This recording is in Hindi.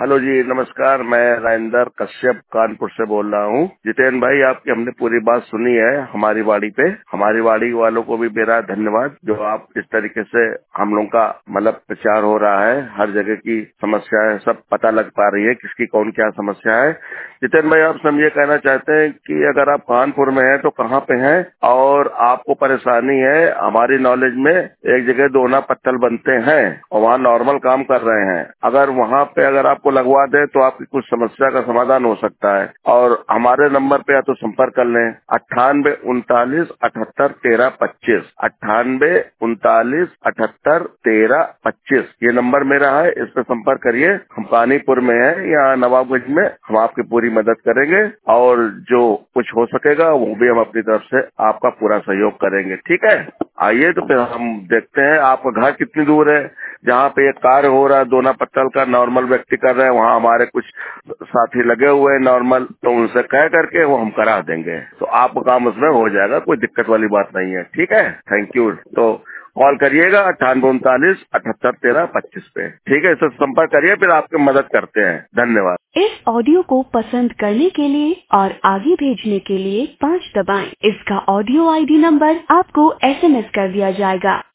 हेलो जी, नमस्कार। मैं राजेंद्र कश्यप कानपुर से बोल रहा हूँ। जितेन भाई, आपकी हमने पूरी बात सुनी है हमारी वाड़ी पे। हमारी वाड़ी वालों को भी मेरा धन्यवाद, जो आप इस तरीके से हम लोगों का मतलब प्रचार हो रहा है। हर जगह की समस्याएं सब पता लग पा रही है, किसकी कौन क्या समस्या है। जितेन भाई, आप हम ये कहना चाहते हैं कि अगर आप कानपुर में हैं तो कहाँ पे हैं और आपको परेशानी है। हमारी नॉलेज में एक जगह दोना पत्तल बनते हैं और वहाँ नॉर्मल काम कर रहे हैं। अगर वहाँ पे अगर आपको लगवा दे तो आपकी कुछ समस्या का समाधान हो सकता है। और हमारे नंबर पे या तो संपर्क कर लें 98 39 78 13 25, 98 39 78 13 25। ये नंबर मेरा है, इस पे संपर्क करिए। हम पानीपुर में है, यहाँ नवाबगंज में। हम आपकी पूरी मदद करेंगे और जो कुछ हो सकेगा वो भी हम अपनी तरफ से आपका पूरा सहयोग करेंगे। ठीक है, आइए तो फिर हम देखते हैं आपका घर कितनी दूर है। जहाँ पे ये कार्य हो रहा है दोना पत्तल का, नॉर्मल व्यक्ति कर रहे हैं, वहाँ हमारे कुछ साथी लगे हुए हैं नॉर्मल, तो उनसे कह करके वो हम करा देंगे। तो आपका काम उसमें हो जाएगा, कोई दिक्कत वाली बात नहीं है। ठीक है, थैंक यू। तो कॉल करिएगा 98 39 78 13 25 पे। ठीक है, इससे संपर्क करिए, फिर आपकी मदद करते हैं। धन्यवाद। इस ऑडियो को पसंद करने के लिए और आगे भेजने के लिए 5 दबाएं। इसका ऑडियो ID नंबर आपको SMS कर दिया जाएगा।